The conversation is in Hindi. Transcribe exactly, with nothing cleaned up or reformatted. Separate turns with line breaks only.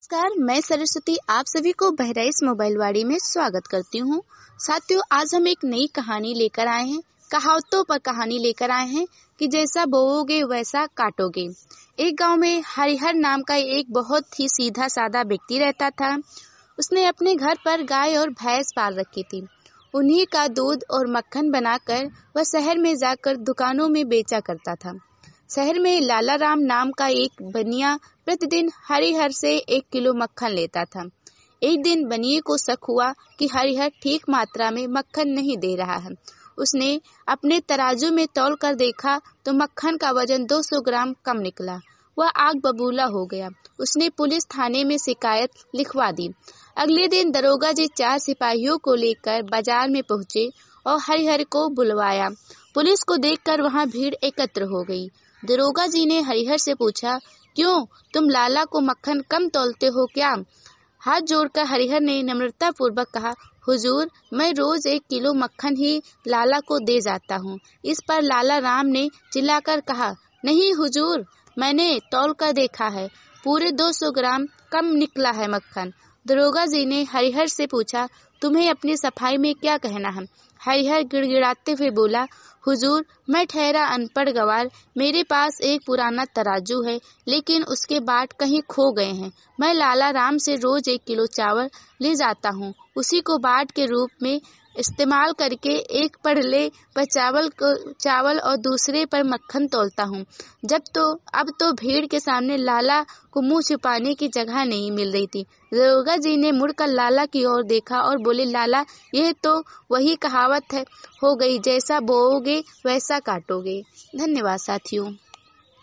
नमस्कार, मैं सरस्वती आप सभी को बहराइच मोबाइल वाड़ी में स्वागत करती हूँ। साथियों, आज हम एक नई कहानी लेकर आए हैं। कहावतों पर कहानी लेकर आए हैं कि जैसा बोओगे वैसा काटोगे। एक गांव में हरिहर नाम का एक बहुत ही सीधा साधा व्यक्ति रहता था। उसने अपने घर पर गाय और भैंस पाल रखी थी। उन्हीं का दूध और मक्खन बनाकर वह शहर में जाकर दुकानों में बेचा करता था। शहर में लाला राम नाम का एक बनिया प्रतिदिन हरिहर से एक किलो मक्खन लेता था। एक दिन बनिए को शक हुआ कि हरिहर ठीक मात्रा में मक्खन नहीं दे रहा है। उसने अपने तराजू में तौल कर देखा तो मक्खन का वजन दो सौ ग्राम कम निकला। वह आग बबूला हो गया। उसने पुलिस थाने में शिकायत लिखवा दी। अगले दिन दरोगा जी चार सिपाहियों को लेकर बाजार में पहुंचे और हरिहर को बुलवाया। पुलिस को देखकर वहां भीड़ एकत्र हो गई। दरोगा जी ने हरिहर से पूछा, क्यों तुम लाला को मक्खन कम तौलते हो क्या? हाथ जोड़कर हरिहर ने नम्रता पूर्वक कहा, हुजूर, मैं रोज एक किलो मक्खन ही लाला को दे जाता हूँ। इस पर लाला राम ने चिल्लाकर कहा, नहीं हुजूर, मैंने तौल कर देखा है, पूरे दो सौ ग्राम कम निकला है मक्खन। दरोगा जी ने हरिहर से पूछा, तुम्हें अपनी सफाई में क्या कहना है? हरिहर गिड़गिड़ाते हुए बोला, हुजूर, मैं ठहरा अनपढ़ गवार। मेरे पास एक पुराना तराजू है, लेकिन उसके बाट कहीं खो गए हैं। मैं लाला राम से रोज एक किलो चावल ले जाता हूँ। उसी को बाट के रूप में इस्तेमाल करके एक पड़ले पर चावल को चावल और दूसरे पर मक्खन तौलता हूँ। जब तो अब तो भीड़ के सामने लाला को मुंह छिपाने की जगह नहीं मिल रही थी। दरोगा जी ने मुड़कर लाला की ओर देखा और बोले, लाला, यह तो वही कहावत है हो गई, जैसा बोओगे वैसा काटोगे। धन्यवाद साथियों।